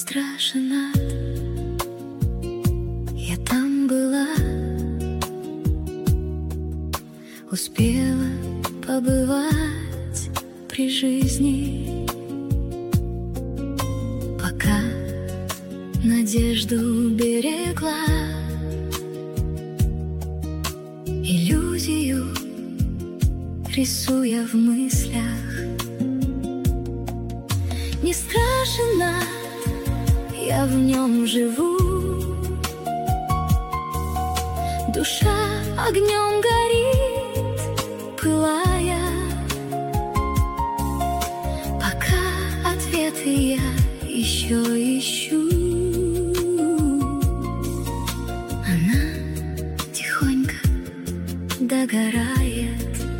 страшен ад. Я там была, успела побывать при жизни, пока надежду берегла, иллюзию рисуя в мыслях. Не страшен ад, я в нем живу, душа огнем горит, пылая, пока ответы я еще ищу. Она тихонько догорает.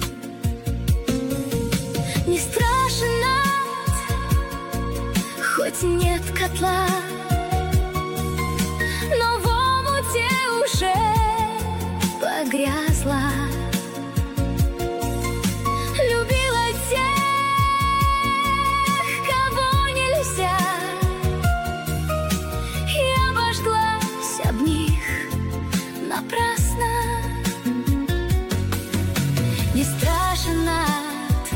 Не страшен ад, хоть нет котла, но в омуте уже погрязла. Любила тех, кого нельзя, и обожглась об них напрасно. Не страшен ад,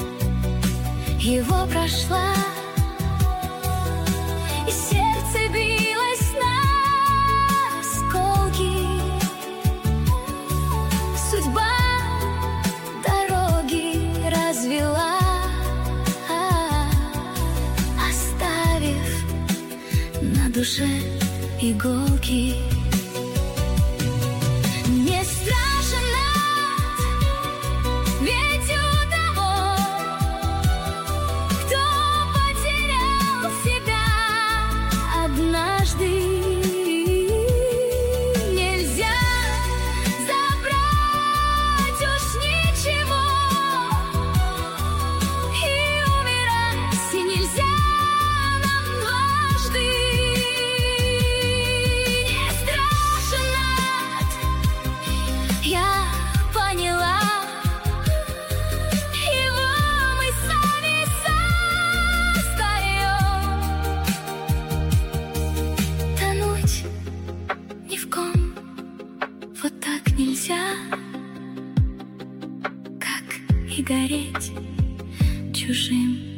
его прошла, и сердце билось на осколки. Судьба дороги развела, оставив на душе иголки. Не страшен ад, ведь у того, кто потерял себя однажды, нельзя забрать уж ничего, и умирать нельзя нам дважды. Не страшен ад, я поняла, его мы сами создаем. Тонуть ни в ком вот так нельзя, как и гореть чужим